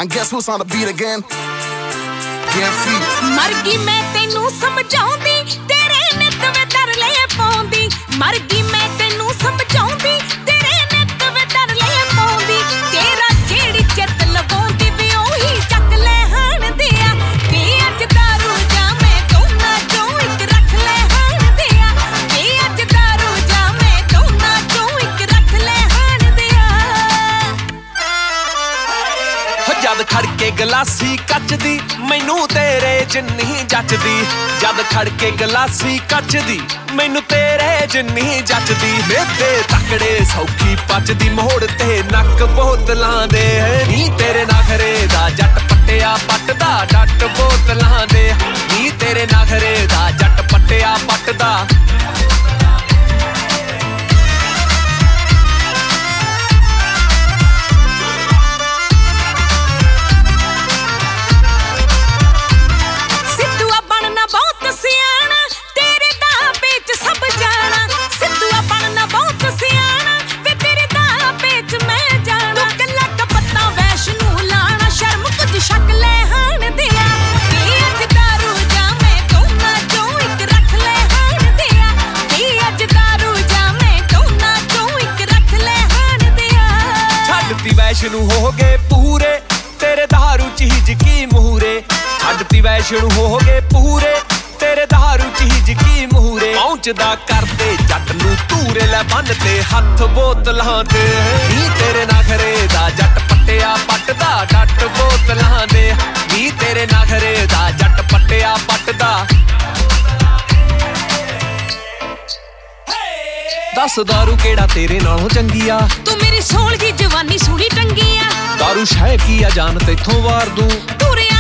And guess who's on the beat again? DMC. ਮਰ ਗਈ ਮੈਂ ਤੈਨੂੰ ਸਮਝਾਉਂਦੀ ਤੇਰੇ ਨਿੱਤ ਵੇ ਤਰਲੇ ਪਾਉਂਦੀ ਮਰ ਗਈ ਮੈਂ ਤੈਨੂੰ ਸਮਝਾਉਂਦੀ ਤੇਰੇ ਨਿੱਤ ਵੇ ਤਰਲੇ ਪਾਉਂਦੀ ਤੇਰਾ ਜਿਹੜੀ ਚਿੱਤ ਲਵਾਉਂਦੀ ਵੀ ਉਹੀ ਚੱਕ ਲੈ ਹਣ ਦਿਆ ਵੀ ਅੱਜ ਦਾਰੂ ਜਾਵੇਂ ਦੋਨਾਂ ਚੋਂ ਇੱਕ ਰੱਖ ਲੈ ਹਣ ਦਿਆ ਵੀ ਅੱਜ ਦਾਰੂ ਜਾਵੇਂ ਦੋਨਾਂ ਚੋਂ ਇੱਕ ਰੱਖ ਲੈ ਹਣ ਦਿਆ ਜਦ ਖੜ ਕੇ ਗਲਾਸੀ ਕੱਚ ਦੀ ਮੈਨੂੰ ਤੇਰੇ ਜਿੰਨੀ ਜੱਚਦੀ ਜਦ ਖੜ ਕੇ ਗਲਾਸੀ ਕੱਚ ਦੀ ਮੈਨੂੰ ਤੇਰੇ ਜਿੰਨੀ ਜੱਚਦੀ ਮੇਤੇ ਤਕੜੇ ਸੌਖੀ ਪੱਚਦੀ ਮੋੜ ਤੇ ਨੱਕ ਬੋਤਲਾਂ ਦੇ ਨੀ ਤੇਰੇ ਨਖਰੇ ਦਾ ਜੱਟ ਪੱਟਿਆ ਪੱਟਦਾ ਡੱਟ ਬੋਤਲਾਂ ਦੇ ਨੀ ਤੇਰੇ ਨਖਰੇ ਦਾ ਜੱਟ ਪੱਟਿਆ ਪੱਟਦਾ ਵੈਸ਼ਨੂੰ ਹੋ ਗਏ ਪੂਰੇ ਤੇਰੇ ਦਹਾਰੂ ਚੀਜ਼ ਕੀ ਮੂਹਰੇ ਛੱਡਤੀ ਵੈਸ਼ਨੂੰ ਹੋ ਗਏ ਪੂਰੇ ਤੇਰੇ ਦਹਾਰੂ ਚੀਜ਼ ਕੀ ਮੂਹਰੇ ਪਹੁੰਚਦਾ ਕਰਦੇ ਜੱਟ ਨੂੰ ਧੂਰੇ ਲੈ ਬੰਨ ਤੇ ਹੱਥ ਬੋਤਲਾਂ ਤੇ ਨੀ ਤੇਰੇ ਨਖਰੇ ਦਾ ਜੱਟ ਪੱਟਿਆ ਪੱਟਦਾ ਡੱਟ ਬੋਤਲਾਂ ਦੇ ਨੀ ਤੇਰੇ ਨਖਰੇ ਦਾ ਜੱਟ ਪੱਟਿਆ ਪੱਟਦਾ ਦੱਸ ਦਾਰੂ ਕਿਹੜਾ ਤੇਰੇ ਨਾਲੋਂ ਚੰਗੀ ਆ ਤੂੰ ਮੇਰੀ ਸੋਹਣੀ ਜਵਾਨੀ ਸੋਹਣੀ ਟੰਗੀ ਆ ਦਾਰੂ ਸ਼ੈ ਕੀ ਆ ਜਾਨ ਤੇਥੋਂ ਵਾਰ ਦੂੰ ਤੂਰੇ